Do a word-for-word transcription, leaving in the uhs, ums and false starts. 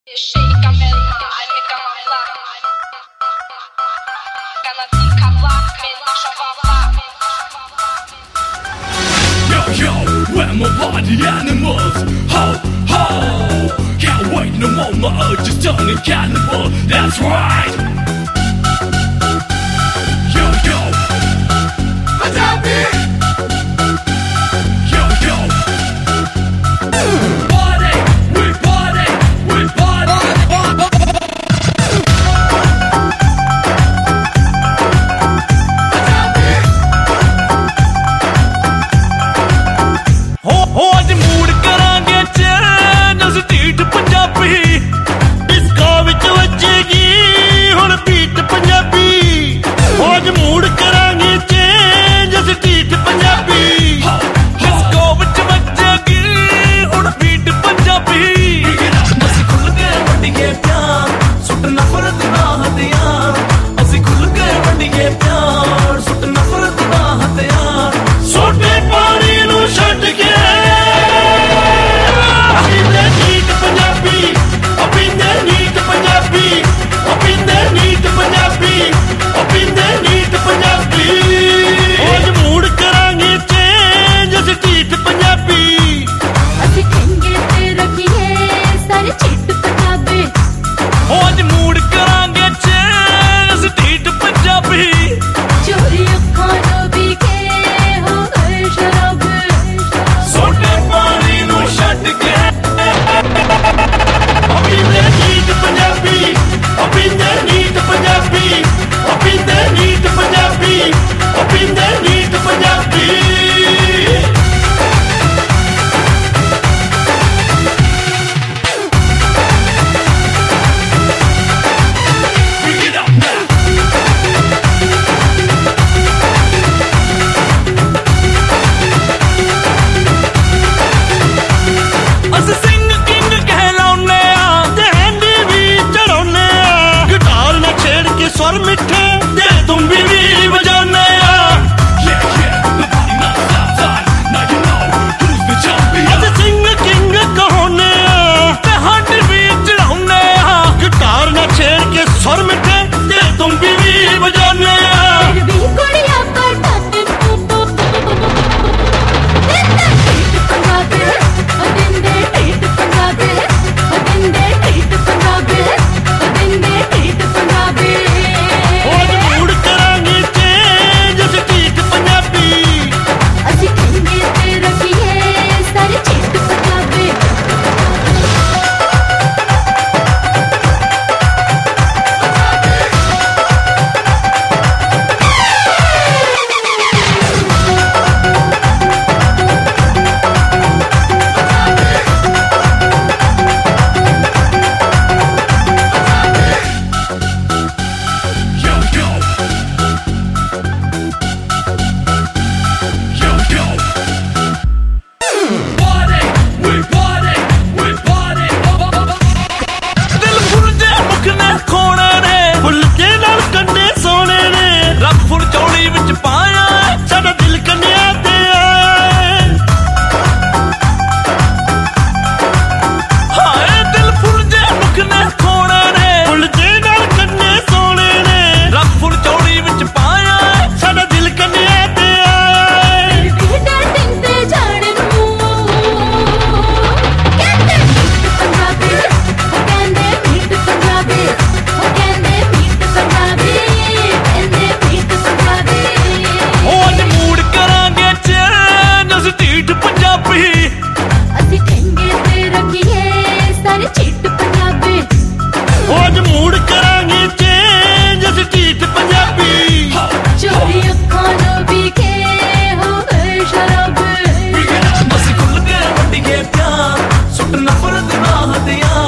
Yo, yo, we're more party animals. Ho, ho. Can't wait no more, my urge is turning cannibal. That's right. Yo, yo. What's happening? Yo, yo. Party, we party, we party. हो अज mood करांगे चैन अस ढीठ Punjabi disco विच वजेगी हुण beat Punjabi हो अज mood करांगे चैन अस ढीठ Punjabi disco विच वजेगी हुण beat Punjabi असी खुल के वंडिए प्यार सुट नफरत ना हथियार असी खुल के वंडिए प्यार सुट नफरत ना हथियार सोटे पानी नू छड्ड के नफरत ना हथियार